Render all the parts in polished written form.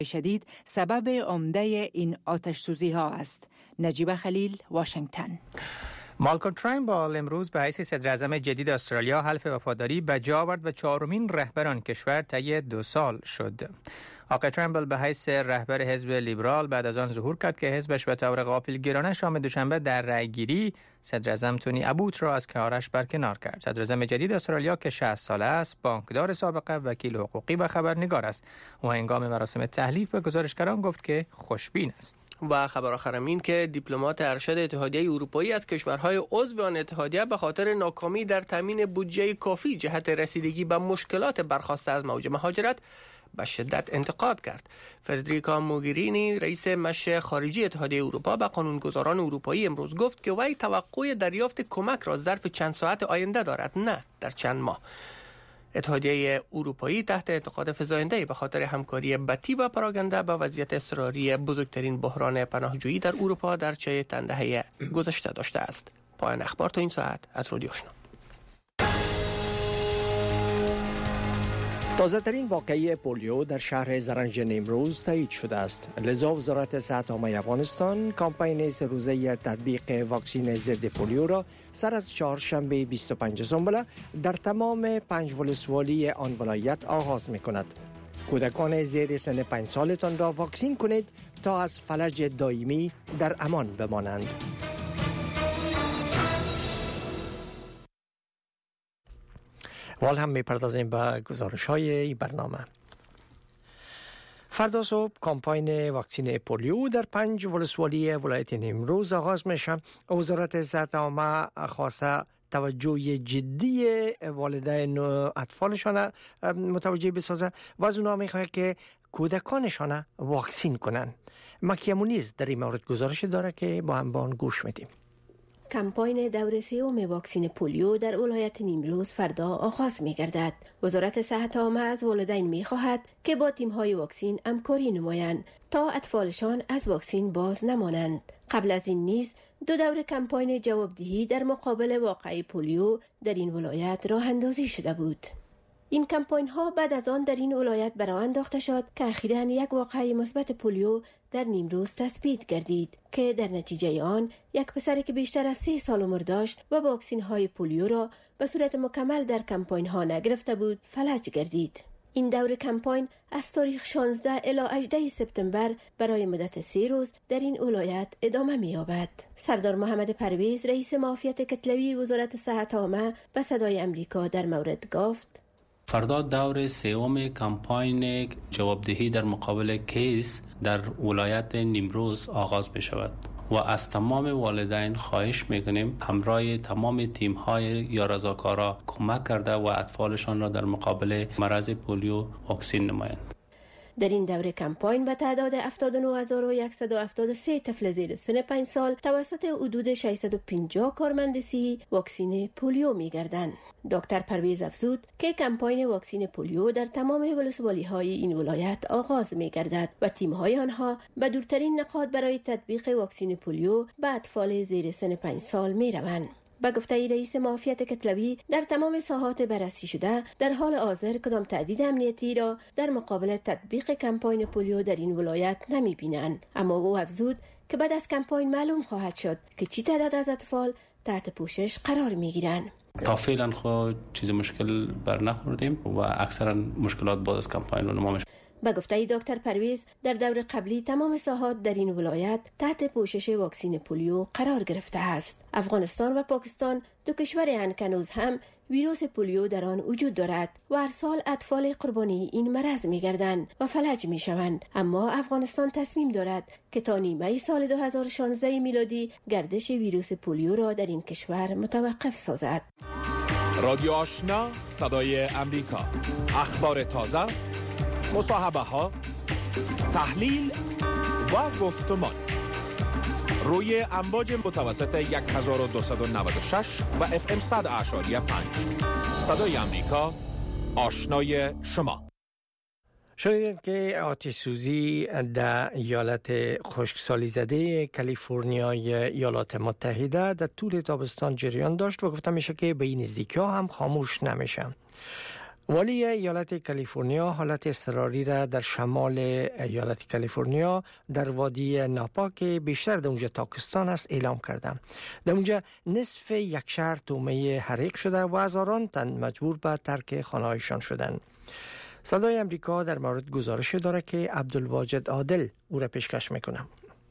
شدید سبب عمده این آتش سوزی ها است. نجیب خلیل، واشنگتن. مالکوم ترنبال امروز به حیث صدر اعظم جدید استرالیا حلف وفاداری به جا آورد و چهارمین رهبر آن کشور طی 2 سال شد. آقای ترنبال به حیث رهبر حزب لیبرال بعد از آن ظهور کرد که حزبش به طور غافلگیرانه شام دوشنبه در رأیگیری صدر اعظم تونی ابوت را از کارش برکنار کرد. صدر اعظم جدید استرالیا که 60 ساله است، بانکدار سابقه، وکیل حقوقی و خبرنگار است. او هنگام مراسم تحلیف به گزارشگران گفت که خوشبین است. و خبر آخر این که دیپلمات ارشد اتحادیه اروپایی از کشورهای عضو آن اتحادیه به خاطر ناکامی در تامین بودجه کافی جهت رسیدگی به مشکلات برخاسته از موج مهاجرت به شدت انتقاد کرد. فدریکا موگرینی رئیس مش خارجی اتحادیه اروپا به قانونگذاران اروپایی امروز گفت که وی توقع دریافت کمک را ظرف چند ساعت آینده دارد، نه در چند ماه. اتحادیه اروپایی تحت انتقاد فزاینده‌ای به خاطر همکاری بتی و پراکنده با وضعیت اضطراری بزرگترین بحران پناهجویی در اروپا در چند دهه گذشته داشته است. پایان اخبار تا این ساعت از رادیو آشنا. تازه ترین واقعه پولیو در شهر زرنج نیمروز تایید شده است. لذا وزارت صحت عامه افغانستان کامپین 3 روزه تطبیق واکسن ضد پولیو را سر از چهارشنبه 25 سنبله در تمام 5 ولسوالی آن ولایت آغاز می‌کند. کودکان زیر سن 5 سالتان را واکسین کنید تا از فلج دائمی در امان بمانند. وال هم می‌پردازیم به گزارش‌های این برنامه. فردا صبح کامپین واکسن پولیو در 5 ولسوالی ولایت نیمروز آغاز میشه. وزارت صحت عامه خواسته توجه جدی والدین و اطفالشان متوجه بسازه و از اونها میخواد که کودکانشان واکسین کنن. مکیه منیر در این مورد گزارش داره که با هم گوش میدیم. کمپاین دور سوم واکسن پولیو در ولایت نیمروز فردا آغاز می‌گردد. وزارت صحت عامه از والدین می‌خواهد که با تیم‌های واکسن همکاری نمایند تا اطفالشان از واکسن باز نمانند. قبل از این نیز 2 دور کمپاین جوابدهی در مقابل واقعه پولیو در این ولایت راه اندازی شده بود. این کمپاین ها بعد از آن در این ولایت برآورد انداخته شد که اخیراً یک واقعه مثبت پولیو در نیمروز تثبیت گردید که در نتیجه آن یک پسر که بیشتر از 3 سال عمر داشت و واکسن های پولیو را به صورت مکمل در کمپاین ها نگرفته بود فلج گردید. این دور کمپاین از تاریخ 16 الی 18 سپتامبر برای مدت 3 روز در این ولایت ادامه می‌یابد. سردار محمد پرویز رئیس معافیت کتلوی وزارت صحت عامه به صدای امریکا در مورد گفت: فردا دور سوم کمپاین جوابدهی در مقابل کیس در ولایت نیمروز آغاز می شود و از تمام والدین خواهش می کنیم همراه تمام تیم های یا رضاکارا کمک کرده و اطفالشان را در مقابل مرض پولیو واکسین نمایند. در این دوره کمپاین به تعداد 79173 طفل زیر سن 5 سال توسط حدود 650 کارمند صحی واکسن پولیو می‌گردند. دکتر پرویز افزود که کمپاین واکسن پولیو در تمام ولسوالی‌های این ولایت آغاز می‌گردد و تیم‌های آنها به دورترین نقاط برای تطبیق واکسن پولیو به اطفال زیر سن 5 سال می‌روند. با گفته رئیس معافیت کتلوی در تمام ساحات بررسی شده در حال حاضر کدام تهدید امنیتی را در مقابل تطبیق کمپاین پولیو در این ولایت نمی بینند. اما او افزود که بعد از کمپاین معلوم خواهد شد که چی تعداد از اطفال تحت پوشش قرار می گیرند. تا فعلا خود چیز مشکل بر نخوردیم و اکثرا مشکلات بعد از کمپاین رو نمایش. با گفته دکتر پرویز در دور قبلی تمام ساحات در این ولایت تحت پوشش واکسن پولیو قرار گرفته است. افغانستان و پاکستان 2 کشورند که هنوز هم ویروس پولیو در آن وجود دارد و هر سال اطفال قربانی این مرض می‌گردند و فلج می‌شوند. اما افغانستان تصمیم دارد که تا نیمه سال 2016 میلادی گردش ویروس پولیو را در این کشور متوقف سازد. رادیو آشنا، صدای امریکا، اخبار تازه، مصاحبه ها، تحلیل و گفتمان روی امواج متوسط 1296 و FM 100.5 صدای امریکا، آشنای شما. شنیدید که آتش سوزی در ایالت خشکسالی زده کالیفرنیا ایالات متحده در طول تابستان جریان داشت و گفته میشه که به این نزدیکی ها هم خاموش نمیشن. والی ایالت کالیفرنیا حالت اضطراری را در شمال ایالت کالیفرنیا در وادی ناپا که بیشتر در اونجا تاکستان است اعلام کردم. در اونجا نصف یک شهر تومه حریق شده و هزاران تن مجبور به ترک خانه‌هایشان شدند. صدای امریکا در مورد گزارش داره که عبدالواجد عادل او را پیشکش میکنم.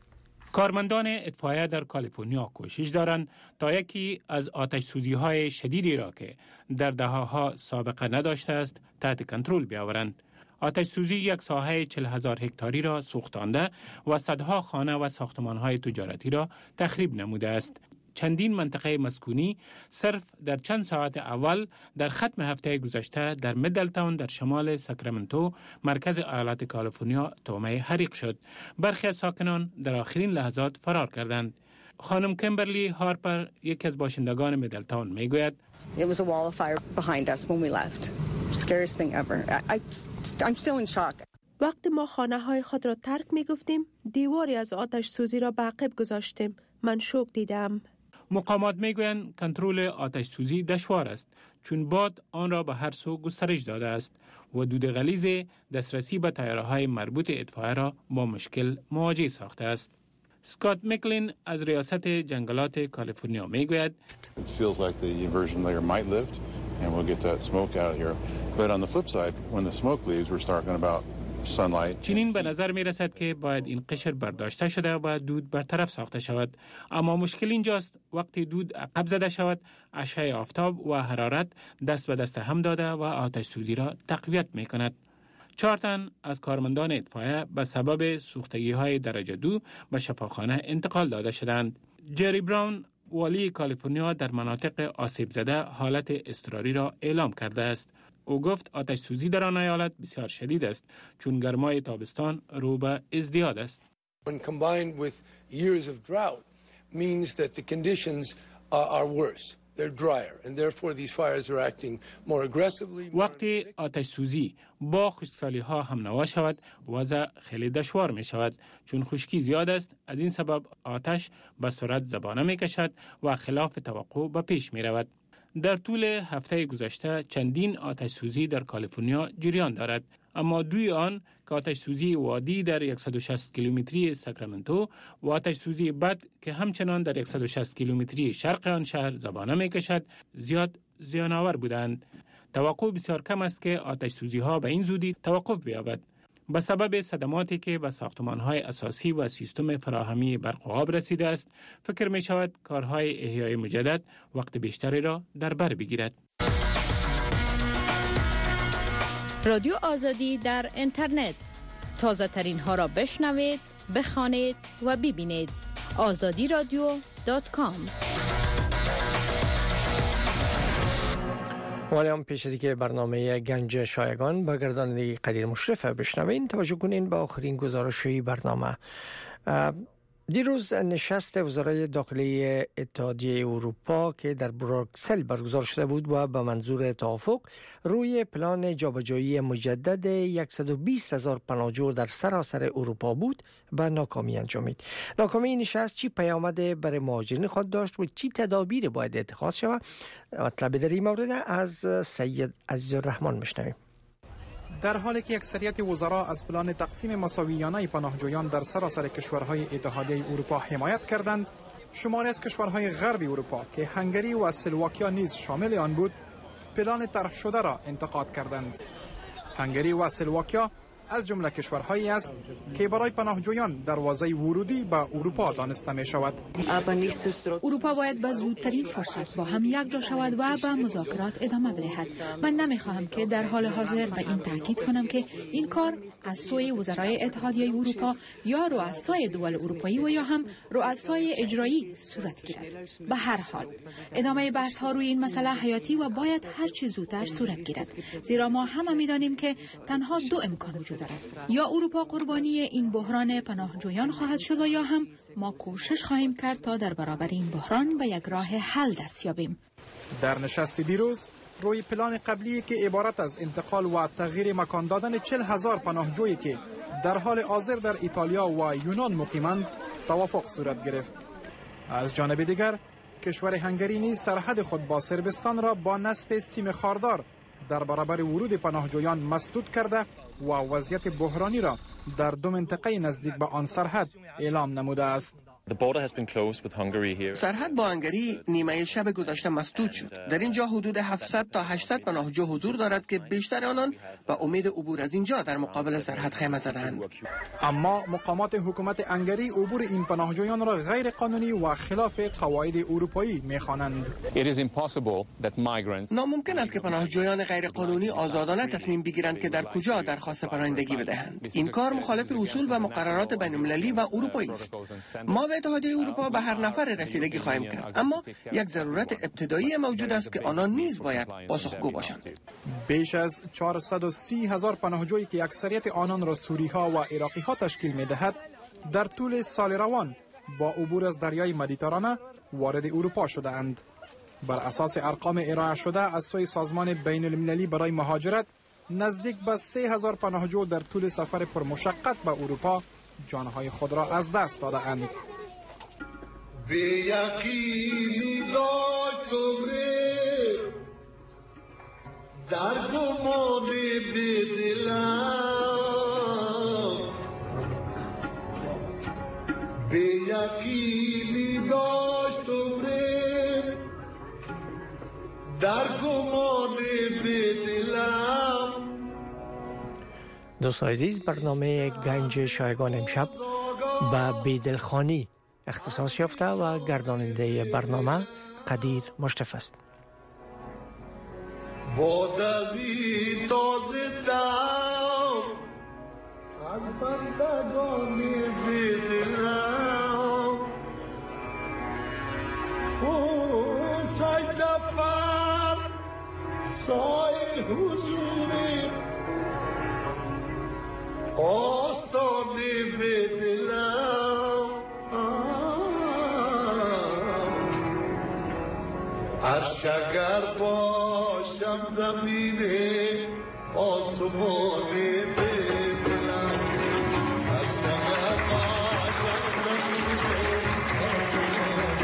کارمندان اطفائیه در کالیفرنیا کوشش دارند تا یکی از آتش سوزی های شدیدی را که در دهه‌ها سابقه نداشته است تحت کنترل بیاورند. آتش سوزی یک ساحه 40,000 هکتاری را سوختانده و صدها خانه و ساختمان های تجارتی را تخریب نموده است. چندین منطقه مسکونی صرف در چند ساعت اول در ختم هفته گذشته در میدلتاون در شمال ساکرامنتو مرکز ایالت کالیفرنیا تومه حریق شد. برخی از ساکنان در آخرین لحظات فرار کردند. خانم کمبرلی هارپر یکی از باشندگان میدلتاون میگوید It was a wall of fire behind us when we left. Scariest thing ever. I'm still in shock. وقتی ما خانه‌های خود را ترک می‌گفتیم دیواری از آتش سوزی را به عقب گذاشتیم. من شوک دیدم. مقامات میگویند کنترل آتش سوزی دشوار است چون باد آن را به هر سو گسترش داده است و دود غلیظ دسترسی به تیاره‌های مربوط اطفائیه را با مشکل مواجه ساخته است. سکات میکلین از ریاست جنگلات کالیفرنیا میگوید It feels like the inversion layer might lift and we'll get that smoke out of here. But on the flip side, when the smoke leaves, we're talking about sunlight. چنین به نظر می رسد که باید این قشر برداشته شده و دود برطرف ساخته شود. اما مشکل اینجاست وقتی دود عقب زده شود اشعه آفتاب و حرارت دست به دست هم داده و آتش سوزی را تقویت می کند. 4 تن از کارمندان اطفائیه به سبب سوختگی های درجه 2 به شفاخانه انتقال داده شدند. جری براون والی کالیفرنیا در مناطق آسیب زده حالت اضطراری را اعلام کرده است. او گفت آتش سوزی در آن ایالت بسیار شدید است چون گرمای تابستان رو به ازدیاد است. When combined with years of drought means that the conditions are worse. They're drier and therefore these fires are acting more aggressively. وقتی آتش سوزی با خشکسالی ها هم نوا شود وضع خیلی دشوار می شود چون خشکی زیاد است. از این سبب آتش به سرعت زبانه می کشد و خلاف توقع به پیش می رود. در طول هفته گذشته چندین آتش سوزی در کالیفرنیا جریان دارد اما دوی آن که آتش سوزی وادی در 160 کیلومتری ساکرامنتو و آتش سوزی بد که همچنان در 160 کیلومتری شرق آن شهر زبانه می کشد زیاد زیان‌آور بودند. توقع بسیار کم است که آتش سوزی ها به این زودی توقف بیابد. به سبب صدماتی که به ساختمان‌های اساسی و سیستم فراهمی برق و آب رسیده است، فکر می شود کارهای احیای مجدد وقت بیشتری را در بر بگیرد. رادیو آزادی در اینترنت، تازه ترین ها را بشنوید، بخوانید و ببینید. azadiradio.com. ولی هم پیش از که برنامه گنج شایگان با گرداننده قدیر مشرف بشنوین توجه کنین به آخرین گزارشی برنامه. دیروز نشست وزرای داخلی اتحادیه اروپا که در بروکسل برگزار شده بود و به منظور توافق روی پلان جابجایی مجدد 120,000 پناهجو در سراسر اروپا بود به ناکامی انجامید. ناکامی نشست چی پیامد برای مهاجرین خود داشت و چی تدابیر باید اتخاذ شود؟ مطلب در این مورد از سید عزیزالرحمن میشنویم. در حالی که اکثریت وزرا از پلان تقسیم مساویانه پناهجویان در سراسر کشورهای اتحادیه اروپا حمایت کردند، شماری از کشورهای غرب اروپا که هنگری و اسلواکیا نیز شامل آن بود، پلان طرح شده را انتقاد کردند. هنگری و اسلواکیا از جمله کشورهایی است که برای پناهجویان دروازه ورودی به اروپا دانسته می شود. اروپا باید به زودترین فرصت با هم یک جا شود و به مذاکرات ادامه بدهد. من نمی خواهم که در حال حاضر به این تاکید کنم که این کار از سوی وزرای اتحادیه اروپا یا رؤسای دول اروپایی و یا هم رؤسای اجرایی صورت گیرد. به هر حال ادامه بحث ها روی این مسئله حیاتی و باید هر چه زودتر صورت گیرد، زیرا ما همه می دانیم که تنها دو امکان وجود دارد: یا اروپا قربانی این بحران پناهجویان خواهد شد و یا هم ما کوشش خواهیم کرد تا در برابر این بحران به یک راه حل دست یابیم. در نشست دیروز روی پلان قبلی که عبارت از انتقال و تغییر مکان دادن 40,000 پناهجویی که در حال حاضر در ایتالیا و یونان مقیمند توافق صورت گرفت. از جانب دیگر کشور هنگری نیز سرحد خود با صربستان را با نصب سیم خاردار در برابر ورود پناهجویان مسدود کرده و وضعیت بحرانی را در 2 منطقه نزدیک به آن سرحد اعلام نموده است. سرحد با هنگری نیمه شب گذشته مسدود شد. در اینجا حدود 700 تا 800 پناهجو حضور دارد که بیشتر آنان به امید عبور از اینجا در مقابل سرحد خیمه زدند. اما مقامات حکومت هنگری عبور این پناهجویان را غیر قانونی و خلاف قواعد اروپایی می‌خوانند. ناممکن است که پناهجویان غیر قانونی آزادانه تصمیم بگیرند که در کجا درخواست پناهندگی بدهند. این کار مخالف اصول و مقررات بین‌المللی و اروپایی است. ما به اتحادیه اروپا به هر نفر رسیدگی خواهیم کرد، اما یک ضرورت ابتدایی موجود است که آنان نیز باید پاسخگو باشند. بیش از 430,000 پناهجویی که اکثریت آنان را سوری‌ها و عراقی‌ها تشکیل می‌دهد، در طول سال روان با عبور از دریای مدیترانه وارد اروپا شده‌اند. بر اساس ارقام ارائه شده از سوی سازمان بین‌المللی برای مهاجرت، نزدیک به 3,000 پناهجو در طول سفر پرمشقت به اروپا جانهای خود را از دست داده‌اند. به یقینی داشتم در گمان به دلم، به یقینی داشتم در گمان به دلم. دوستان عزیز، برنامه گنج شایگان امشب به بیدلخانی اختصاص یافته و گرداننده برنامه قدیر مشرف است. باد از این تازه دم از بندگان بدلم، او سجده پر سای حضور آستانه بدلم. عرش اگر باشم زمین آسمان ببینم، عرش اگر باشم زمین آسمان،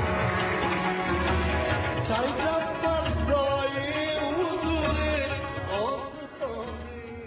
سجده فرسای حضور آستانه.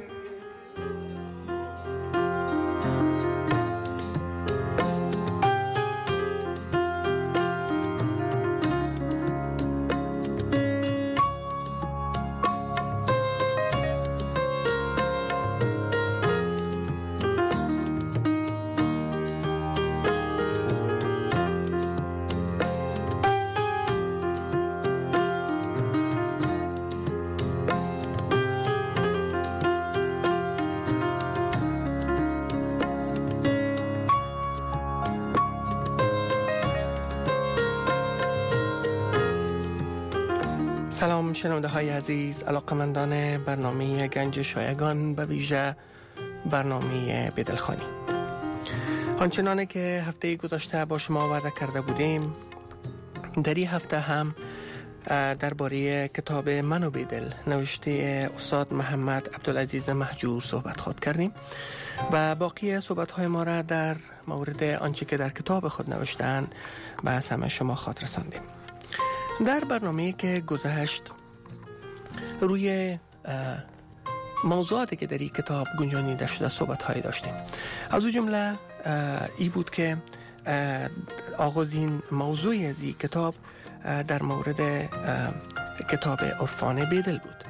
سلام شنونده های عزیز، علاقمندان برنامه گنج شایگان، به ویژه برنامه بیدلخانی. آنچنانه که هفته گذشته با شما وعده کرده بودیم، در این هفته هم درباره کتاب من و بیدل نوشته استاد محمد عبدالعزیز مهجور صحبت خود کردیم و باقی صحبت های ما را در مورد آنچه که در کتاب خود نوشتن به سمع شما خاطر رساندیم. در برنامه که گذشت روی موضوعاتی که در این کتاب گنجانیده شده صحبت هایی داشتیم. از او جمله ای بود که آغازین موضوع از این کتاب در مورد کتاب عرفان بیدل بود.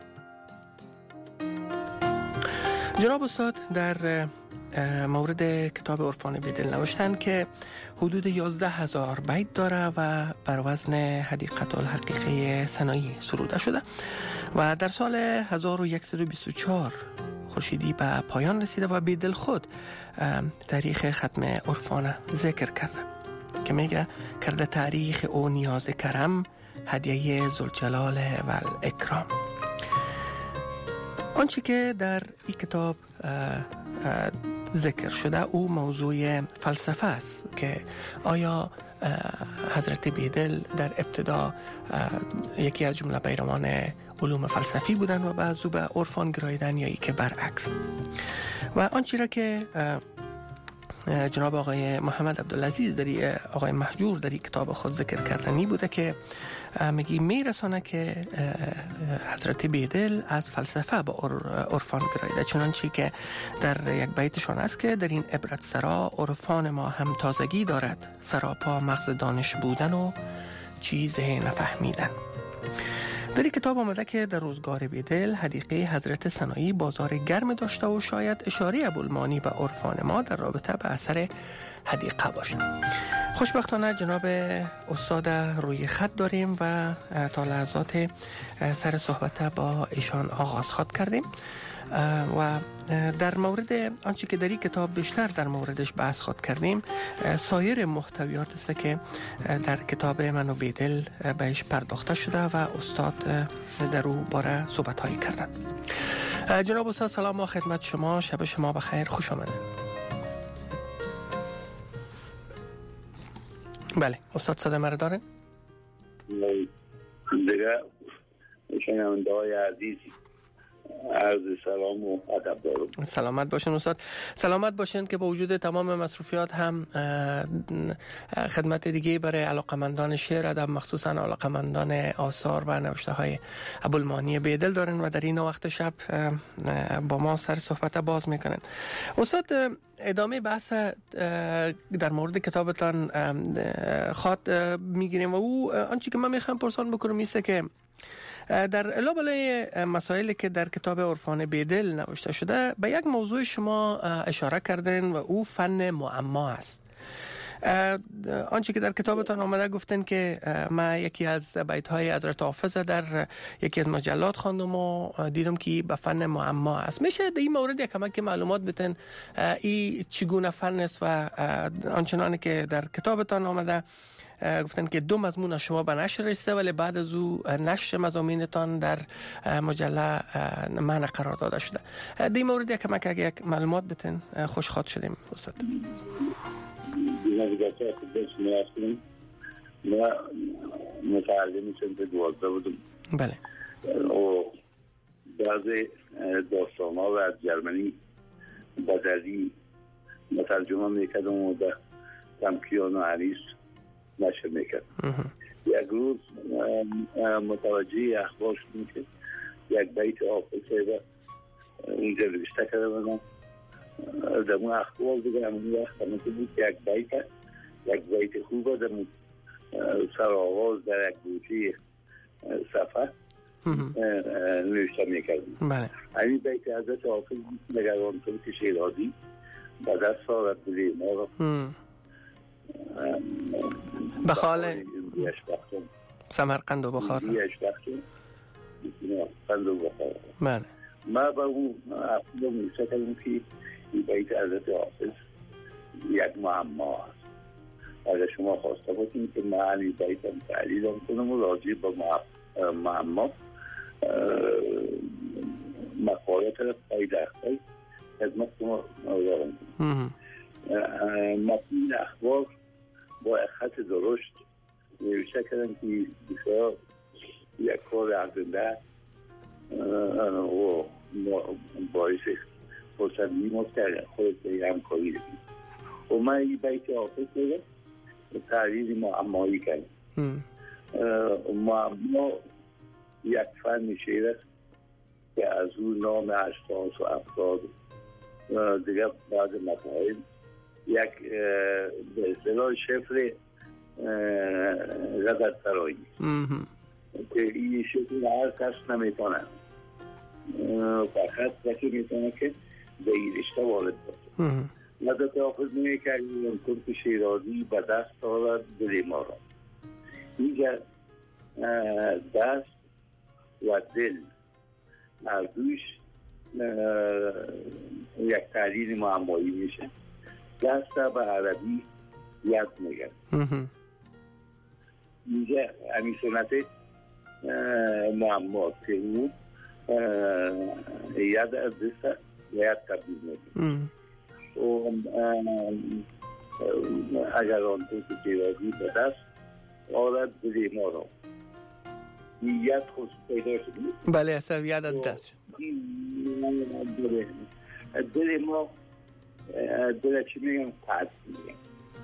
جناب استاد در مورد کتاب عرفان بیدل نوشتن که حدود 11,000 بیت داره و بر وزن حدیقه الحقیقه سنایی سروده شده و در سال 1124 خورشیدی به پایان رسیده و بیدل خود تاریخ ختم عرفان ذکر کرده که میگه کرده تاریخ او نیاز کرم هدیه ذوالجلال و الاکرام. آنچه که در این کتاب ذکر شده او موضوع فلسفه است که آیا حضرت بیدل در ابتدا یکی از جمله پیروان علوم فلسفی بودن و بعضو به عرفان گراییدن یا ای که برعکس. و آنچه را که جناب آقای محمد عبدالعزیز آقای مهجور در کتاب خود ذکر کردنی بوده که میرسانه که حضرت بیدل از فلسفه با عرفان گرایده، چنانچه که در یک بیتشان است که در این عبرت سرا عرفان ما هم تازگی دارد، سراپا مغز دانش بودن و چیز نفهمیدن. در این کتاب آمده که در روزگار بیدل حدیقه حضرت سنایی بازار گرم داشته و شاید اشاره ابوالمانی به عرفان ما در رابطه به اثر حدیقه باشه. خوشبختانه جناب استاد روی خط داریم و تا لحظات سر صحبت با ایشان آغاز خواد کردیم و در مورد آنچه که در این کتاب بیشتر در موردش بحث خواد کردیم سایر محتویات است که در کتاب من و بیدل بهش پرداخته شده و استاد در او باره صحبت هایی کردن. جناب استاد سلام و خدمت شما، شب شما بخیر، خوش آمدید. بله استاد صدا مرا دارن؟ دیگه شنونده های عزیز عرض سلام و ادب دارم. سلامت باشین استاد. سلامت باشین که با وجود تمام مصروفیات هم خدمت دیگه برای علاقمندان شعر ادب مخصوصا علاقمندان آثار و نوشته های ابوالمانی بیدل دارن و در این وقت شب با ما سر صحبت باز میکنن. استاد ادامه بحث در مورد کتابتان خواد میگیریم و او آنچه که من میخوام پرسان بکنم ایسته که در علاوه مسائلی که در کتاب عرفان بیدل نوشته شده به یک موضوع شما اشاره کردن و او فن معما است. آنچه که در کتابتان آمده گفتن که ما یکی از بیت‌های حضرت حافظ در یکی از مجلات خواندم و دیدم که به فن معما است. میشه در این مورد یک کمک معلومات بدن این چگونه فن است و آنچنانی که در کتابتان آمده گفتن که 2 مضمون شما به نشر رسیده ولی بعد از او نشر مضامینتان در مجله منع قرار داده شده. در این مورد یک کمک اگه یک معلومات بدن خوشخواد شدیم استاد. ما متعلمی سنت 12 بودم. بله. و بعضی داستان ها و از جرمنی بدلی مترجمه میکردم و در تمکیان و عریس نشر میکرد. یک روز متوجه اخبار شدیم که یک بیت حافظ اونجا نوشته کرده بودم. در اون اخبار دیگه همون وقت همون بود یک بیت خوبه در سر آغاز در یک گوشه صفحه نوشته میکردیم. بله. همین بیت حضرت حافظ نگران که شیرازی به دست آورد دلی ما را بخال سمرقند و بخار بله. ما با اون اصلا میشه کردم که این بیت حضرت حافظ یک معما است. اگر شما خواسته باشید که معنی بیت هم تعلیل کنم و راجع با معما مقالات را پیدا کنم خدمت شما دارم. متن اخبار با خط درشت نوشته کردن که بسیار یک کار ارزنده و باعث فرصتی مستقل خودت به همکاری دید و من این بیت حافظ بودم تحریر معمایی کردم. معما یک فن شعر است که از او نام اشخاص و افراد دیگه بعض مطالب یک به اصطلاح شفر غزل سرایی که این شکل هر کس نمیتونه فقط کسی میتونه که به این رشته وارد باشه. حضرت حافظ میگه که اون ترک شیرازی به دست آورد دل ما را. اینجا دست و دل هر دوش یک تعلیل معمایی میشه. دست به عربی ید میگن. اینجا همین سنت معما که اون ید از دست ید تبدیل میگن و اگر آن تو شیرازی به دست آرد دل ما را ید خود پیدا شد. بله اصلا ید از دست دل ما دلت چی میگم پس میگم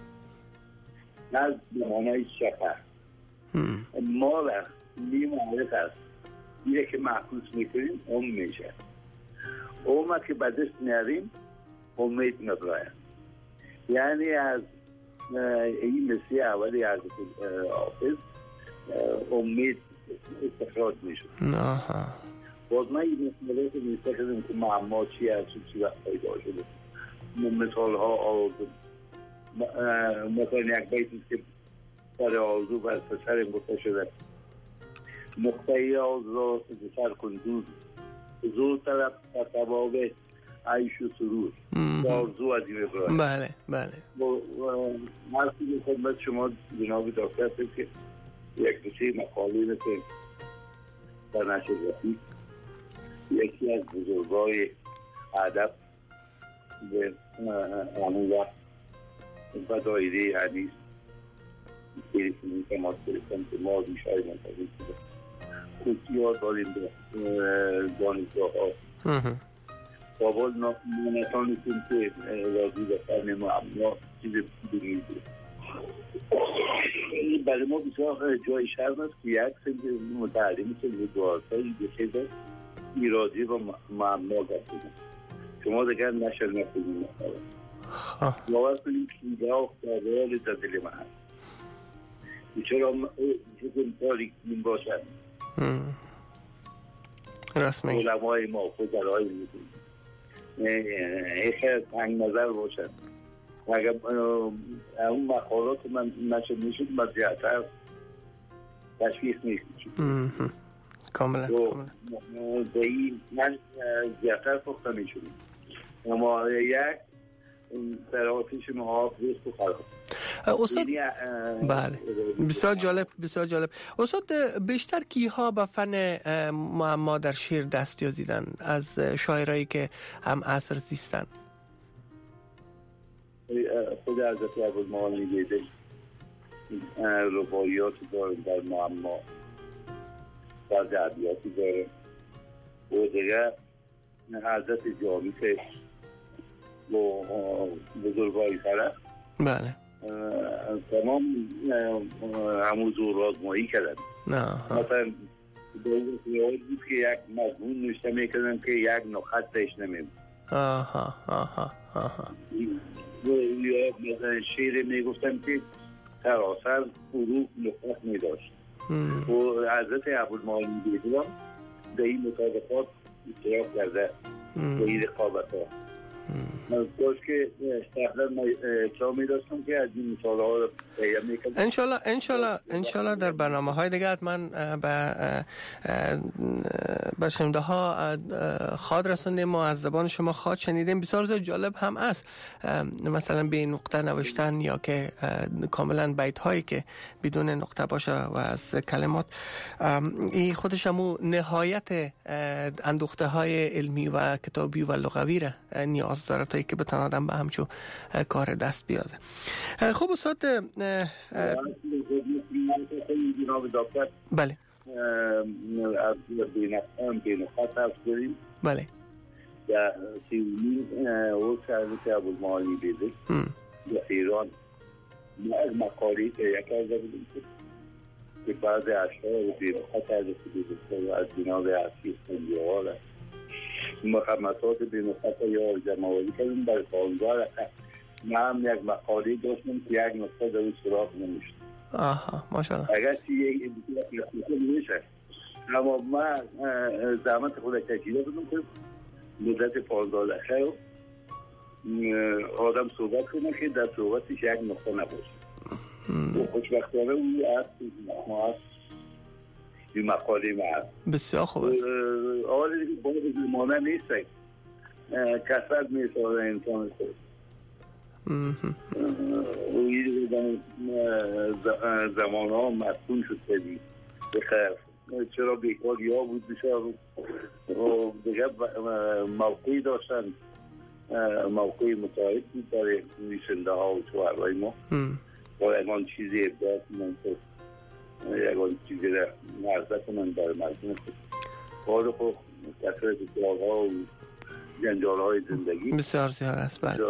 نه بمانای شفر ما را معرف است میره که محفوظ میکنیم میشه که بدست میاریم امید نبرایم یعنی از این مثل اولی از حافظ امید استخراج میشه باز من این مثلا که میسته کردیم که معما چی هست و چی وقت پیدا شده مثال ها آوردم مثلا یک بیتی که سر آرزو بر سر گفته شده مقطعی آرزو سر کن زور طرف تباب عیش و سرور آرزو عظیم ابراهیم. بله بله مرسی به خدمت شما جناب دکتر هست که یک دوشی مقاله مثل در نشر رسید یکی از بزرگای ادب به همون وقت و دایره حدیث تلفنی که ما تلفن که ما بیشتر منتظر شده خوشی ها داریم به دانشگاه ها بابا نتانستیم که راضی بفرمه معما چیز بگیده برای ما بسیار جای شرم است که یک سنگ متعلمی که دوارتایی بسیده ایرادی و معما گفتیم شما دیگر نشر نکنیم باور کنیم که ایده ها اختیاری در دل من هست چرا جزم تاریک این باشد رسمی علمای ما خودرهای میدونیم خیلی تنگ نظر باشد اگر اون مقالات من نشد میشد مزیعتر تشویق میشد کاملا به این من زیادتر پخته میشد اما یک در آتیش محاف رست و خراب استاد بله بسیار جالب استاد بیشتر کیها به فن معما در شعر دست یازیدن از شاعرایی که هم عصر زیستن خود حضرت ابوالمعالی بیدی رباعیات داره در معما و ادبیاتی داره و دیگه حضرت جامی که با بزرگایی طرف بله تمام همون زور آزمایی کردن مثلا باید بود که یک مضمون نوشته میکردن که یک نخط بهش نمیم یا مثلا شعر میگفتن که سراسر حروف نخط میداشت و حضرت ابوالمعالی بیدی به این مطابقات اشتراک کرده به این رقابت ها داشت که استقلال ما اطلاع می داشتم که از این مثال ها رو پیدا می کنم انشالله در برنامه های دیگه حتما به شنونده ها خواد رساندیم و از زبان شما خواد شنیدیم بسیار جالب هم است مثلا به نقطه نوشتن یا که کاملا بیت هایی که بدون نقطه باشه و از کلمات این خودش همو نهایت اندوخته های علمی و کتابی و لغوی را نیاز داره تا که بتونه آدم به همچو کار دست بیازه. خب استاد بله بینقاط هست داریم بله در سیولین و سرویس ابوالمعالی بیدی در ایران از مقالی تهیه کرده بودیم که بعض اشعار بینقاط هست که از جناب عصیص سندیوال هست مخمسات بینقاط یا جمعوری کردیم برای پانزار من هم یک مقالی داشتم که یک نقطه در اون سراغ نمیشت ماشاءالله اگر چی یک نقطه نمیشه اما من زحمت خود کشیده بودم که مدت 15 دقیقه آدم صحبت کنه که در صحبتش یک نقطه نباشه و خوشبختانه اون هست این مقاله ما هست بسیار خوب است آره دیگه باید زمانه نیست کسرت میسازه انسان خود زمان ها مسئول شد کردی بخیر چرا بیکاری ها بود بسیار دیگه موقعی داشتن موقعی متعاید بود برای نویسنده ها و شوهرهای ما با یکان چیزی ابداع کنن یکان چیزی را نرزه کنن برای مردم خود کار خود کسرت کلاغ ها و جنجال‌های زندگی بسیار زیاد است. بله.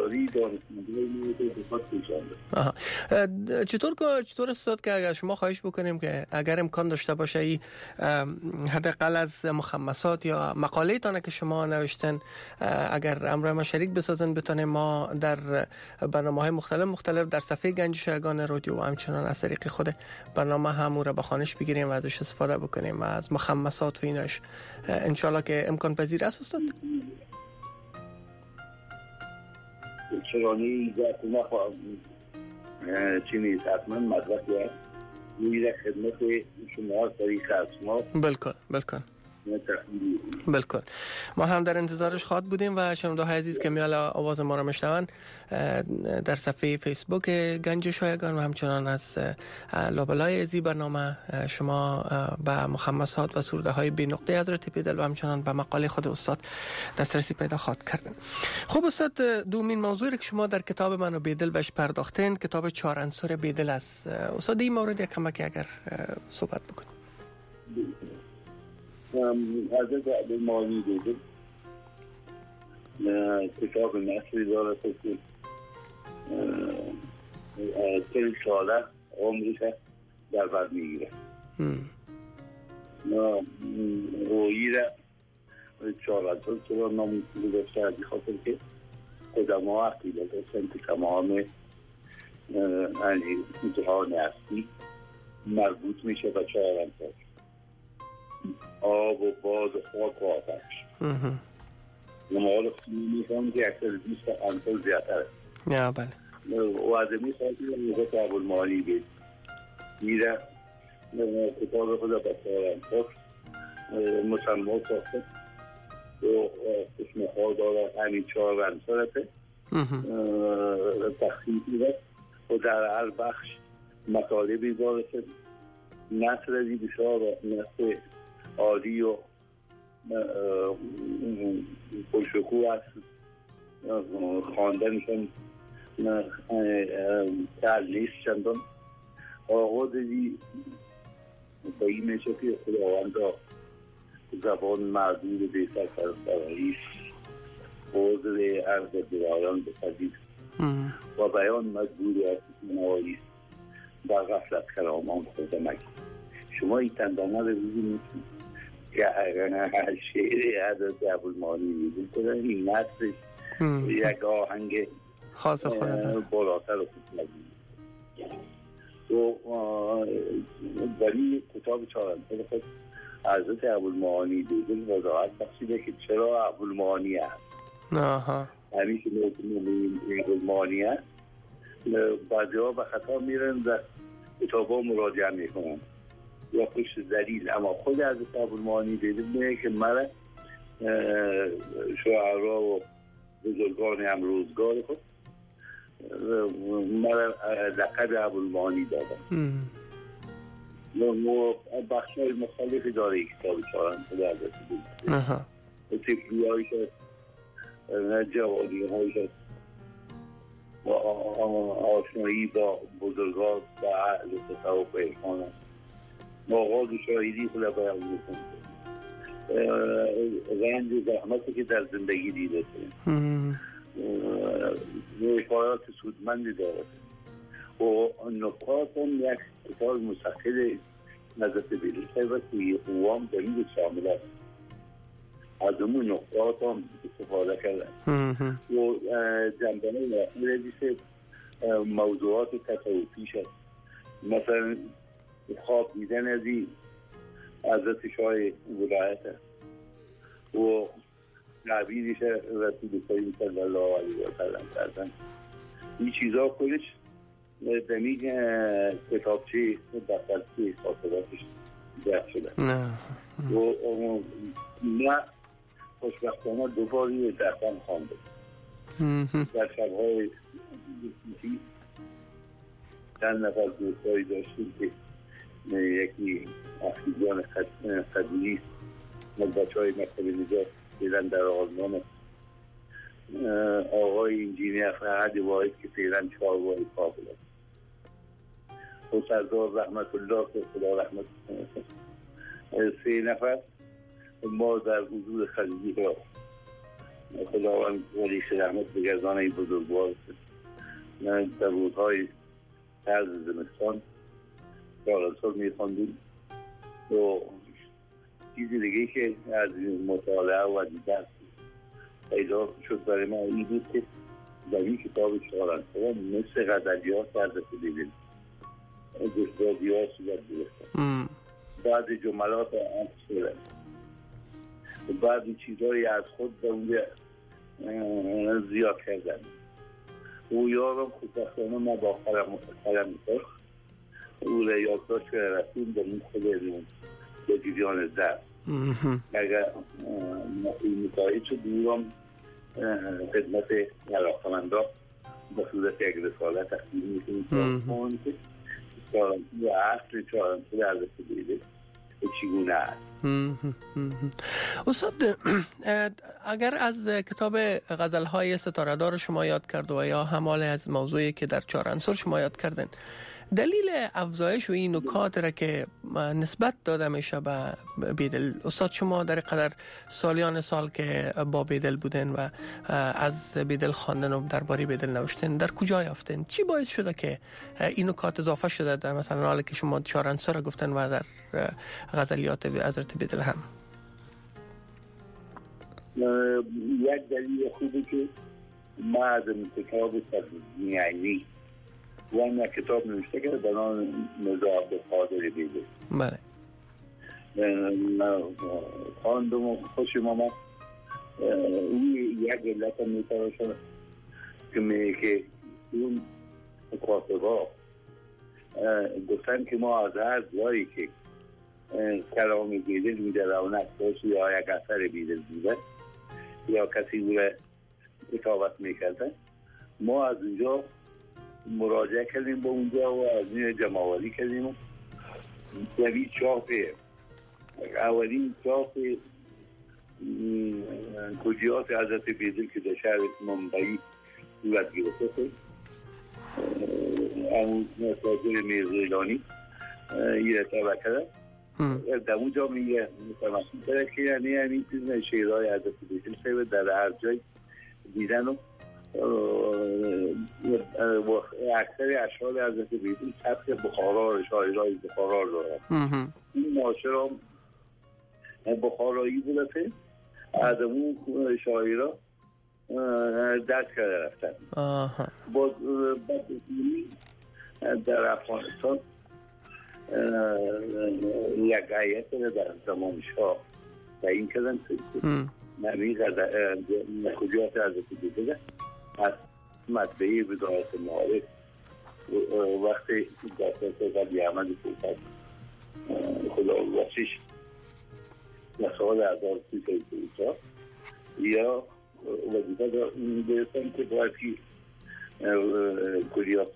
چطور استاد که اگر شما خواهش بکنیم که اگر امکان داشته باشه ای حداقل از مخمسات یا مقاله تانه که شما نوشتن اگر امر ما شریک بسازن بتونیم ما در برنامه‌های مختلف در صفحه گنج شایگان رادیو و همچنان از طریق خود برنامه هم را به خوانش بگیریم و ازش استفاده بکنیم و از مخمسات و ایناش انشالله که امکان پذیر است استاد. چرانی ذات نخواهم چینی حتما مدرک هست میره خدمت شما طریق اسما. بلکل ما هم در انتظارش خواد بودیم و شنونده‌های عزیز که میال آواز ما را میشنون در صفحه فیسبوک گنج شایگان و همچنان از لابلای ازی برنامه شما به مخمسات و سروده های بی نقطه حضرت بیدل و همچنان به مقاله خود استاد دسترسی پیدا خواهد کردن. خب استاد، دومین موضوعی که شما در کتاب من و بیدل بهش پرداختین کتاب 4 عنصر بیدل است. استاد این مورد یک کمک اگر صحبت بکنید. حضرت عبدالمعانی بیدل کتاب نصری داره که 40 ساله عمرش در بر میگیره. رویی را 4 عنصر چرا نامی گذاشته از خاطر که قدما عقیده داشتن که تمام جهان هستی مربوط میشه به 4 عنصر: آب و باد و خاک و آتش. نمال میخوام که اکثر 20 عنصر زیادتره. یا بله. و آدمی خواهی حضرت عبدالمعانی بیدل میره کتاب خدا به 4 عنصر مسمى ساخته و اسمها داره همین 4 عنصرته تخصیص میده و در هر بخش مطالبی داره که نصر ازی بسیار نصر عالی و خوشکوه است. خواندنشون در نیست چندان. آغاز ازی با این میشه که خداوند زبان معدود بیتر فرسترهاییست حوض عرض دیواران بسدید و بیان مجبوری از نواییست با غفلت کلامان خودمک. شما این تندامه رو بزنید که شعر حضرت عبدالمعانی بیدل کنه این نصرش یک آهنگ خاص خودم بالاتر رو و ولی کتاب 4 عنصر خود حضرت عبدالمعانی بیدل وضاحت بخشیده که چرا عبدالمعانی هست. همین که عبدالمعانی هست بعضی ها به خطا میرن در کتاب ها مراجعه میکنن یا پشت دلیل، اما خود حضرت عبدالمعانی بیدل میگه که من شاعرها و بزرگان امروزگار خود من لقب عبدالمعانی دادم و بخش های مختلفی داره کتاب 4 عنصر حضرت بیدل. تفریح هایش هست، جوانی هایش هست و آشنایی با بزرگان و اهل تصوف و عرفان هست. آغاز شاهدی خلفای ابوبکر رنج و زحمتی که در زندگی دیده حکایات سودمندی دارد و نکات هم یک کتاب مستقل حضرت بیدل و توی قوام دلیل شامل است. از اون نکات هم استفاده کردن و جنبانه رئیس موضوعات تصوفیش است. مثلا خواب دیدن از این حضرت شاه ولایت و نبیدش رسول کریم صلی الله علیه و سلم کردن. این چیزا کلش دمی کتابچه دفترچه خاطراتش درد شده و نه خوشبختانه دوباری درستم خوانده در شبهای چند نفر دوستایی داشتیم که یکی افریقیان خدیری از بچه های مکتب نجات فعلا در آلمان، آقای انجینیر فرهاد واحد که فعلا چهارواهی کابل است و سردار رحمت الله که خدا رحمت کنه. 3 نفر ما در حضور خلیلی را خداوند ولی رحمت بگردان این بزرگوار. در روزهای ترز زمستان چهارانسار میخواندیم و چیزی دیگه که از مطالعه و دیدن پیدا شد برای ما این بود که در این کتاب چهارانسار مثل غزلیات در دست دیدیم گشتادی ها صورت گرفتن، بعد جملات عکس شدن، بعد چیزهایی از خود به اون زیاد کردن. او یارم خوشبختانه ما با خرم می‌کرد او را یادداشت که رسیم در این خودمون به جریان زد. اگر این متعهد شد دورم خدمت علاقمندان به صورت یک رساله تقدیم می‌کنیم که چهارانسور اصل چهارانسور از دیده چگونه است. استاد اگر از کتاب غزل‌های ستاره‌دار شما یاد کرد و یا همال از موضوعی که در چهارانسور شما یاد کردن، دلیل افزایش و این نکات را که نسبت داده میشه به بیدل، استاد شما در قدر سالیان سال که با بیدل بودن و از بیدل خواندن و درباره بیدل نوشتن، در کجا یافتن؟ چی باعث شده که این نکات اضافه شده در مثلا حالی که شما چهارانسور را گفتن و در غزلیات حضرت بیدل هم؟ یک دلیل خوبه که ما از کتاب سرزنی و این کتاب نوشته که به نام مرزا عبدالقادر بیدل. بله. خواندم و خوشم آمد. اون یک علت هم میتره شده که اون کاتبا گفتن که ما از هر جایی که کلام بیدل میده رونق داشت یا یک اثر بیدل بوده یا کسی او را کتابت میکرده، ما از اونجا مراجعه کردیم با اونجا و از این جمع‌آوری کردیم و یعنی چاپ اولین چاپ کجیات حضرت بیدل که در شهر منبعی صورت گرفته شد، امون تاجر میرزایلانی این رتبه کرده در اونجا میگه متمثل کرده که یعنی چیز شعرهای حضرت بیدل شده در هر جای دیدن و اکثر اشعار حضرت بیدل سبک بخارا شاعرای بخارا دارد. این معاشر هم بخارایی بودته از اون شاعرها دست کرده رفتن. با در افغانستان یک هیئت در زمان شاه تعیین کردن نمی کجیات حضرت بیدل از مطبعه وزارت معارف وقتی دستان قبلی احمد فرصت خدا واسیش در سال 1334 یا وظیفه داشتن که باید که کلیات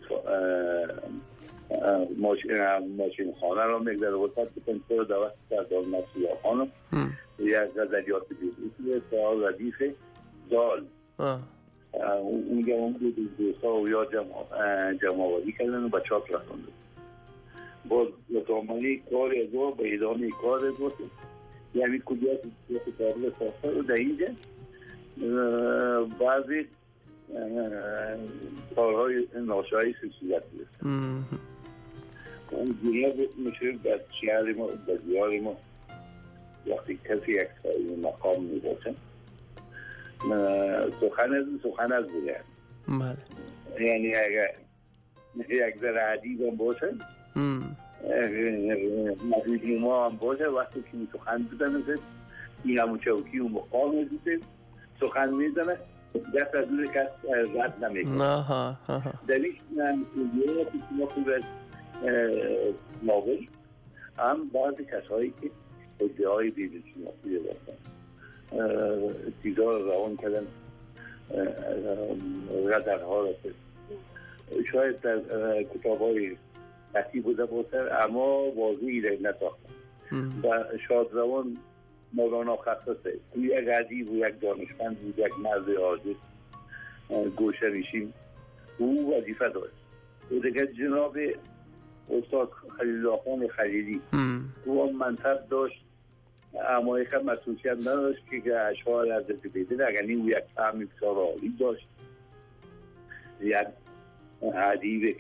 ماشین خانه را مقدار وسط بکن تو دوست سردار مسیح خانم یک غزلیات بیدل سال ردیف دال اونجا اون دوستا و یا جمع‌آوری کردن و به چاپ رسوندن. باز ادامه کار از او به ادامه کار از او یعنی کلیات کتاب ساخته و در اینجا بعضی کارهای ناشایی صورت گرفتن. دنیا میشه در شهر ما در دیار ما وقتی کسی یک مقام میباشن سخن از بوده، یعنی اگر یک ذره عدیب هم باشه مدیدی ما هم باشه وقتی که سخن بودن این همون چوکی و مقام میزیده سخن میزنه دست از دور کس رد نمیکنه. دلیش یه پیشما خوب از ناول هم بعضی کسایی که ادعای بیدل شناسی داشتن چیزها رو روان کردن غزل‌ها رو شاید در کتاب‌های قطعی بوده باشه اما واضحی را نساختن و شادروان مولانا خصاصه یک ادیب و یک دانشمند بود، یک مرد عاجز گوشه نشین او وظیفه داشت و دیگه جناب استاد خلیل الله خان خلیلی او هم منصب داشت اما یک مسئولیت نداشت که اشعار حضرت بیدل اگر این یک فهم بسیار عالی داشت، یک ادیب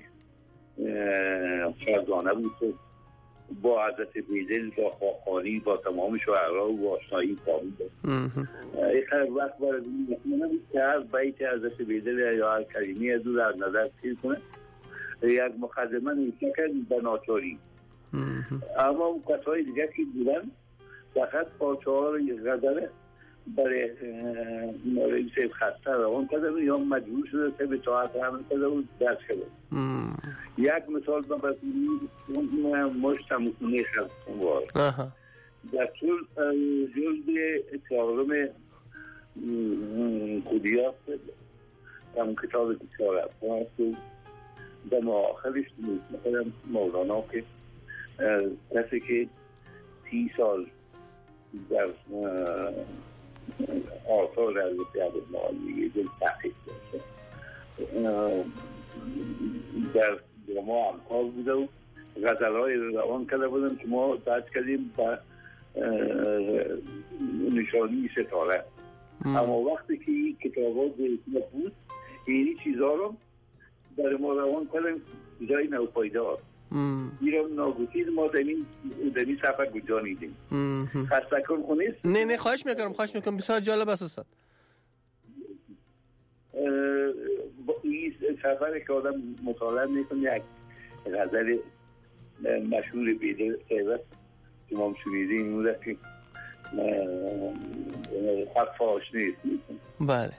فرزانه بود که با حضرت بیدل با خاقانی با تمام شعرا و آشنایی کامل داشت. یک وقت برای این که هر بیت حضرت بیدل یا هر کلمه از او در نظر گیر کنه یک مقدمه نوشته کرد به ناچاری. اما اون کسای دیگه که بودن فقط پاچه‌ها غزل برای مولوی صاحب خسته روان کرده یا مجبور شده که به طاعت عمل کرده و درس کرده. یک مثال من برای مشتم نیخم در طول جلد چهارم کودیات هم کتاب بسیار افغان است در آخرش مثلا مولانا که کسی که 30 سال در آثار حضرت عبدالمعالی دل تحقیق داشته در ما همکار بوده و غزل‌های روان کرده بودم که ما درج کردیم با نشانی ستاره. اما وقتی که این کتابات بود این چیزها رو برای ما روان کردیم جای نوپایدار ایران ناگوشید ما در این سفر گنجانیدیم. خسته کن خونیست؟ نه خواهش میکنم بسیار جالب است استاد. این سفر که آدم مطالعه میکنه یک غزل مشهور بیدل خیبت که ما هم شنیدیم اون که خفاش نیست. بله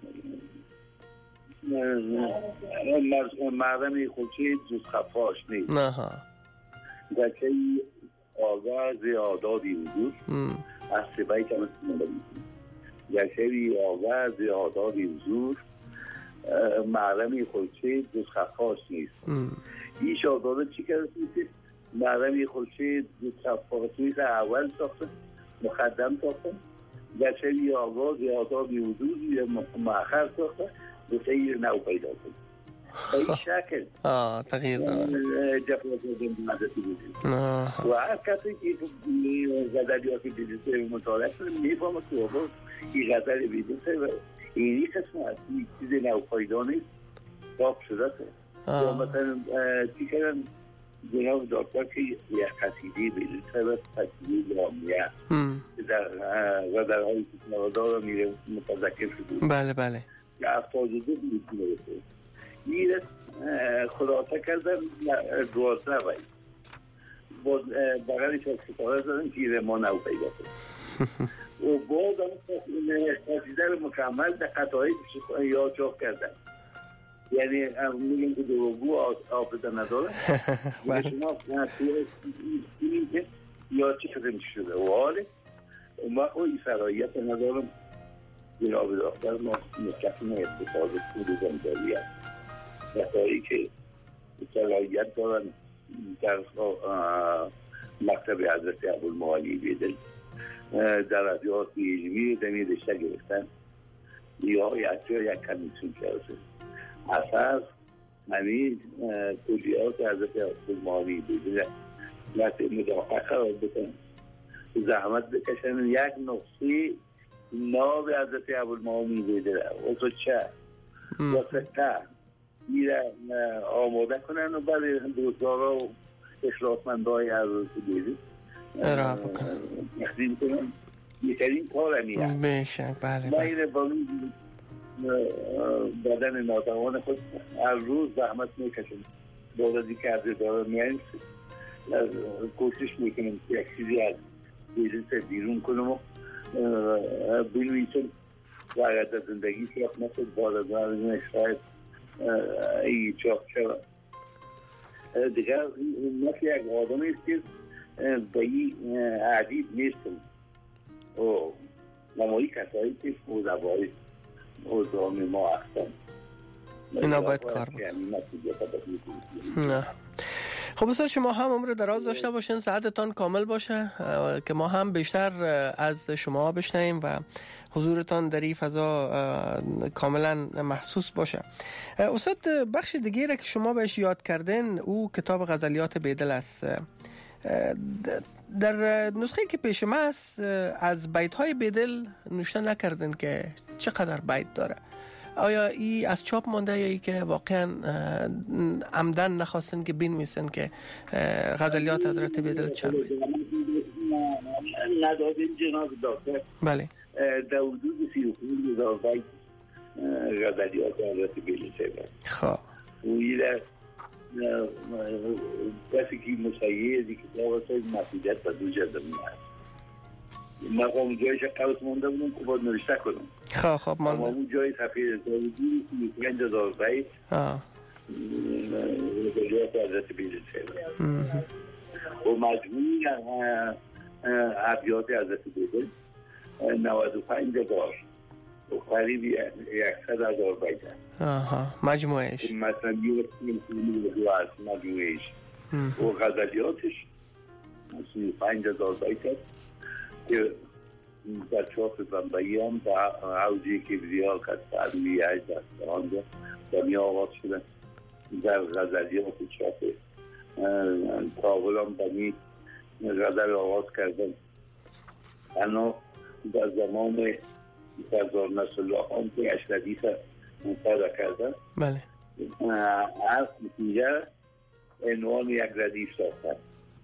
مردم خودشید جز خفاش نیست. در که آغاز آدادی حضور از سبایی که در که آغاز آدادی حضور مردم خودشید جز خفاش نیست. این شاداده چی کرده نیست؟ مردم خودشید جز خفاش نیست اول ساخته مقدم ساخته در که آغاز آدادی حضور مؤخر ساخته بسیار نو پیدا کنید. به این شکل تغییر دارد جفاظ مدتی بودیم و هر کسی که غزلیات بیدل مطالعه کنه میفهمه که آقا این غزل بیدل و اینی قسم هست این چیز نو پیدا نیست چاپ شده یا مثلا چی کردن جناب دکتر که یک قصیده بیدل و قصیده لامیه در غزل‌های که نوادار رو میره متذکر شده. بله که 72 میرسه این خلاصه کردن 12 باید با بغلش از ستاره زدن که ما نو پیدا کنیم و باز هم قصیده رو مکمل در قطعه یا چاپ کردن یعنی میگن که دروگو آفده نداره و شما یا چی شده میشه شده و حاله اون وقت این سرایت ندارم جناب دکتر ما مستقیم اقتصاد پول زمداری هست نتایی که صلاحیت دارن در مکتب حضرت عبدالمعالی بیدل در ادیات علمی دمی رشته گرفتن یا یک کمیسیون کرده اساس منی کلیات حضرت عبدالمعالی بیدل مدافع قرار بکنن زحمت بکشن یک نقصی ناب حضرت عبدالمعالی بیدل و چه واسه که میره آماده کنن و برای دوستدارا و اخلاصمندهای حضرت بیدل ارائه بکنن تقدیم کنن بهترین کار همیه بشک. بله من اینه با بدن ناتوان خود هر روز زحمت میکشم بعد از اینکه عرضه دارم میایم کوشش میکنم که یک چیزی از بیدل بیرون کنم و بنویسم و اگر در زندگی چاپ نشد بعد از این شاید ای چاپ شد دیگر مثل یک آدم است که به این عدید نیستم و نمایی کسایی که موضوعی اوزامی ما اختم اینا باید کار بکنم. نه خب استاد شما هم عمر دراز داشته باشین، ساعتتان کامل باشه که ما هم بیشتر از شما بشنویم و حضورتان در این فضا کاملا محسوس باشه. استاد بخش دیگه را که شما بهش یاد کردین او کتاب غزلیات بیدل است. در نسخه که پیش ما است از بیت‌های بیدل نوشته نکردن که چقدر بیت داره. آیا ای از چاپ مانده یا ای که واقعا عمدن نخواستن که بنویسن که غزلیات حضرت بیدل چند بیت؟ ندادن جناب دکتر. بله. در حدود 35,000 بیت غزلیات حضرت بیدل شده. خب. ویله کسی که مسیحی از کتاب است مسیحیت و دو جزم هست. مقام جایش قبط مانده بودم که باید نوشته کنم. خب مانده. اما اون جای صفحه داودی 35,000 بیت غزلیات حضرت بیدل شده. و مجموعی ابیات حضرت بیدل 95,000 و قریب 100,000 بیت هست. مجموعش مثلا یه هست مجموعش و غزلیاتش 35,000 بیت هست که در چاپ بمبئی هم به عوضی کبریا که سروی هست دستانده دمی آغاز شده. در غزلیات چاپ کابل هم دمی غزل آغاز کردن. انا در زمان سردار نصرالله خان که اشردیس پیدا کردن. بله. از نتیجه عنوان یک ردیف ساختن.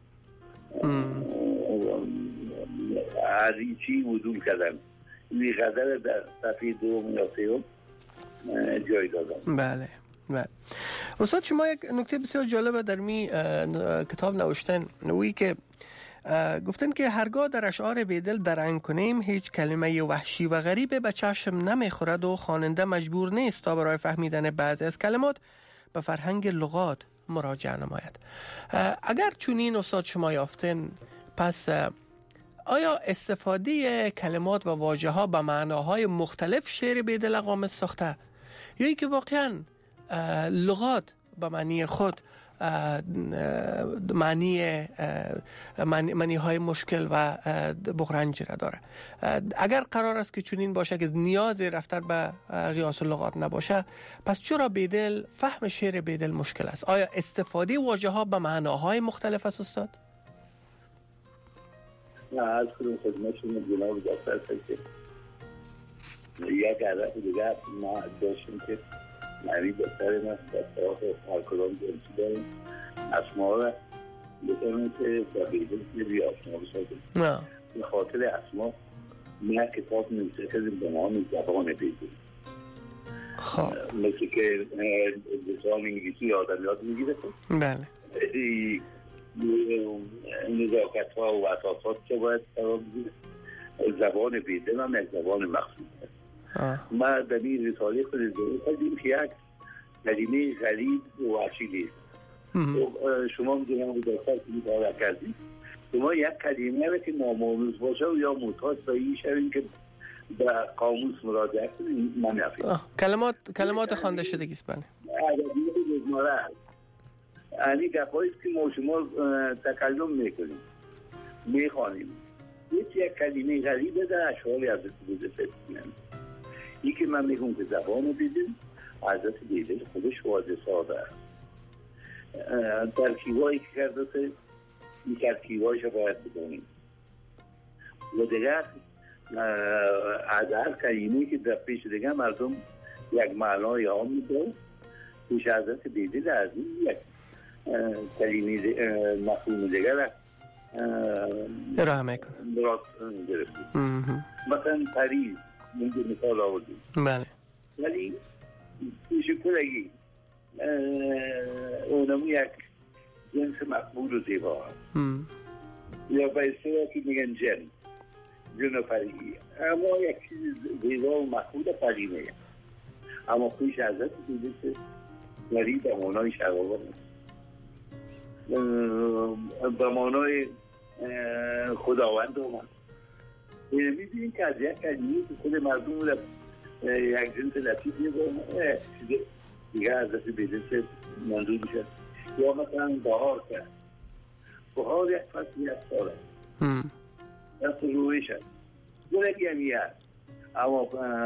عریچی وضول کردن. این غزل در صفحه 2 یا 3 جای دادن. بله. بله. استاد شما یک نکته بسیار جالبه در می کتاب نوشتن نوعی که گفتن که هرگاه در اشعار بیدل درنگ کنیم هیچ کلمه وحشی و غریبه به چشم نمیخورد و خواننده مجبور نیست تا برای فهمیدن بعضی از کلمات به فرهنگ لغات مراجعه نماید. اگر چنین استاد شما یافتن، پس آیا استفاده کلمات و واژه ها به معناهای مختلف شعر بیدل آمد ساخته یا ای که واقعا لغات به معنی خود معنی های مشکل و بغرنج را داره؟ اگر قرار است که چنین باشه که نیاز رفتن به قیاس لغات نباشه، پس چرا بیدل فهم شعر بیدل مشکل است؟ آیا استفاده واژه ها به معناهای مختلف است استاد؟ نه، از کنم خدمتشون جناب دکتر که یک عدد دیگر ما داشتیم که معنی دکتر ما در طرف هر کلام جنسی داریم اسما را بکنیم که با بیدل که آشنا بسازیم. به خاطر اسما نه کتاب نوشته کردیم به نام زبان بیدل. مثل که لسان انگلیسی آدم یاد میگیره. بله. نزاکت ها و اساسات که باید قرار بگیره. زبان بیدل هم یک زبان مخصوص است. ما در این رساله خود داریم که یک کلمه غریب و وحشی نیست. شما میدونم دکتر که میداره کردید شما یک کلمه را که نامانوس باشه و یا محتاج صحیح شوید که به قاموس مراجعه کنید من نفیم. کلمات خوانده شدگی است. بله. ادبیات روزمره است. یعنی گپایی که ما شما تکلم میکنیم میخوانیم یک کلمه غریبه در اشعار حضرت بیدل فکر کنیم. این که من میگم که زبان بیدل حضرت بیدل خودش واضح ساده است. ترکیبایی که کرده این ترکیبایش رو باید بدونیم و دیگر از هر کلمه‌ای که در پیش دیگر مردم یک معنای عام میده پیش حضرت بیدل از این یک کلمه مفهوم دیگر را ارائه میکنه. درست گرفتیم. مثلا پریز منجا مثال آوردیم. بله. ولی شکلگی اونمو یک جنس مقبول و زیبا هست. یا به اصطلاح که میگن جن و پریگی، اما یک چیز زیبا و مقبول پریمه، اما خویش حضرت بیدل که ولی به معنای شقاوت به معنای خداوند اومد. میبینیم که از یک کلمه که خود مردم رو یک جنس لطیف میبونه دیگه حضرت بیدل که منظور میشه. یا مثلا بهار کرد. بهار یک فصل یک سال است. دست رویش هست. گلگی همی هست. اما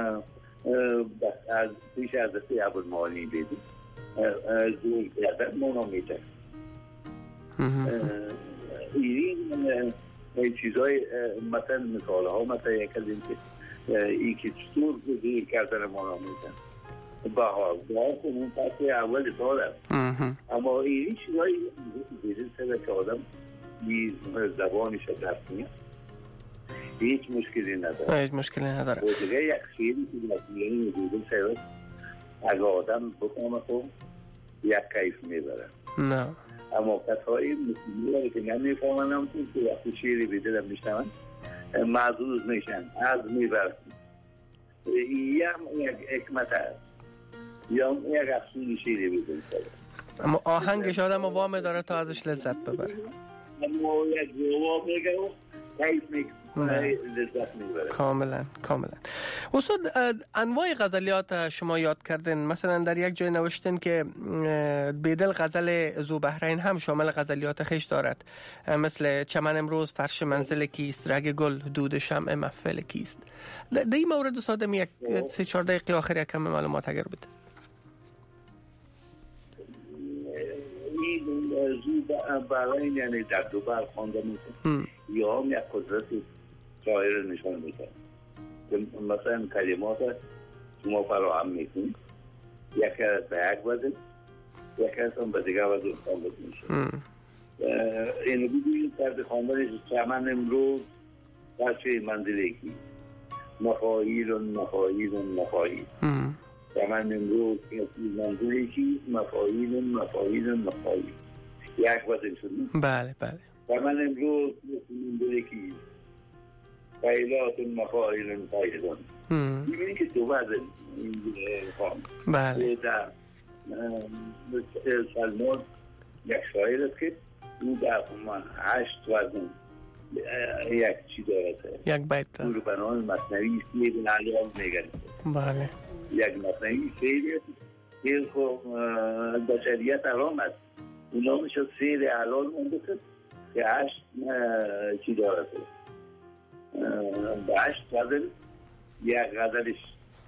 از پیش حضرت ابوالمعالی بیدل زور کردن مونا میتر. این چیزای مثلا مثال ها مثلا یک از این که ای که چطور بزرگ کردن ما را میزن بها کنون پس اول سال است اما این چیزایی بیرون سبب که آدم زبانش درست میاد هیچ مشکلی نداره هیچ مشکلی نداره و دیگه یک خیلی که بیرون سبب اگه آدم بکنه خوب یک کیف میبره نه اما کسایی مسئولی که نمیفهمن هم که وقتی شیری بیدیدن میشنون معذوز میشن از میبرن یک حکمت هست یا یک افسون شیری بیدیدن اما آهنگش آدم وام داره تا ازش لذت ببره اما یک جواب میگه و کیف میکنه لذت میبره کاملا استاد انواع غزلیات شما یاد کردین مثلا در یک جای نوشتین که بیدل غزل ذوبحرین هم شامل غزلیات خیش دارد مثل چمن امروز فرش منزل کیست رگ گل دود شمع محفل کیست در این مورد استاد یک 3-4 دقیقه آخر یکم معلومات اگر بده این ذوبحرین یعنی در دو بر خوانده میشه یا هم یک قدرت شاعر نشان میده مثلا کلمات شما فراهم میکنید یک به یک وزن یک هم به دیگه وزن خوانده میشه اینو بگویید در خواندنش چمن امروز فرش منزل کی مفاهیل چمن امروز منزل کی مفاهیل یک وزن شد بله چمن امروز منزل کی فایلات مفاهیل فایلان میبینی که دو وزن خواند بله در سلمان یک شاعر است که او در 8 وزن یک چی دارد یک بیت داره بنان مصنوی سیر علیان میگن بله یک مصنوی سیر سیر خب بشریت حرام است اونا میشه سیر حلال مونده که 8 چی دارد به 8 وزن یک غزلش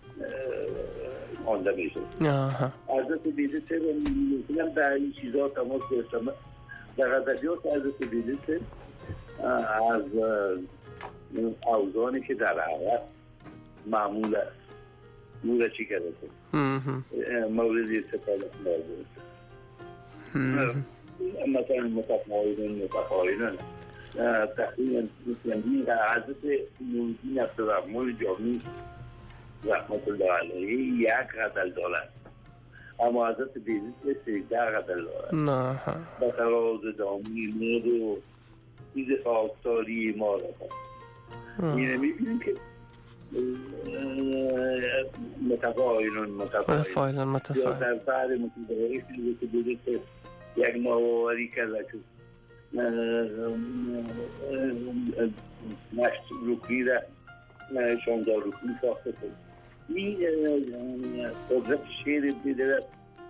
آنده میشه حضرت بیدی سه میکنم در این چیزها تماس گرفتم در غزلیات حضرت بیدی سه از اوزانی که در عرب معمول است نور چی کرده موردی سپالت موردی مثلا متفاعلن تقریبا مسلمین در حضرت نوردین عبدالرحمن جامی رحمت الله علیه یک غزل دارد اما حضرت بیزید 13 غزل دارد نه با تراز دامی نور و چیز خاکساری ما را اینه میبینیم که متفاعلن یا در سهر متفاعلی که بیزید یک نوآوری کرده که نشت رکنی را شاندار رکنی ساخته کنید این قدرت شعر بیدرد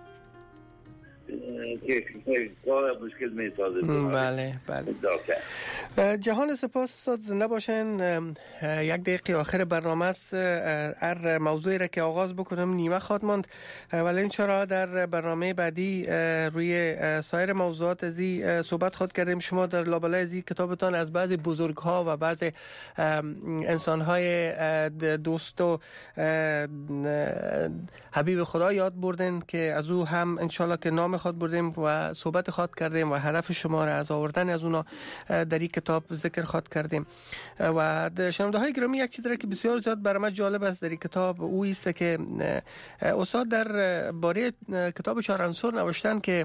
که کار مشکل میسازه بله جهان سپاس استاد زنده باشین یک دقیقه آخر برنامه است هر موضوعی را که آغاز بکنم نیمه خواهد ماند ولی انشاءالله در برنامه بعدی روی سایر موضوعات ازی صحبت خواهد کردیم شما در لابلای ازی کتابتان از بعضی بزرگ ها و بعضی انسان های دوست و حبیب خدا یاد بردن که از او هم انشاءالله که نام خود بردیم و صحبت خواهد کردیم و هدف شما را از آوردن از اونا در این کتاب ذکر خواهد کردیم و شنونده های گرامی یک چیز را که بسیار زیاد برای من جالب است در این کتاب او است که استاد در باره کتاب 4 عنصر نوشتن که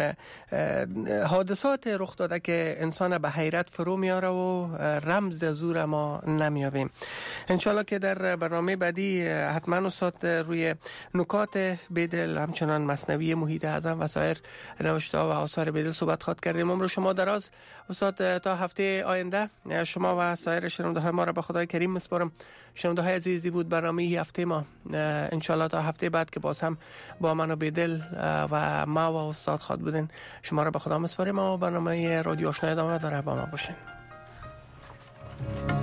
حادثات رخ داده که انسان به حیرت فرو میاره و رمز از او را ما نمیابیم انشالله که در برنامه بعدی حتما استاد روی نکات بیدل همچنان مثنوی محیط اعظم و سایر نوشته و آثار بیدل صحبت خواهد کردیم عمر شما دراز استاد تا هفته آینده شما و سایر شنونده های ما را به خدای کریم میسپارم شنونده های عزیزی بود برنامه هفته ما انشالله تا هفته بعد که باز هم با من و بیدل و ما و استاد خواهد بودین شما را به خدا میسپاریم و برنامه رادیو آشنا ادامه داره با ما باشین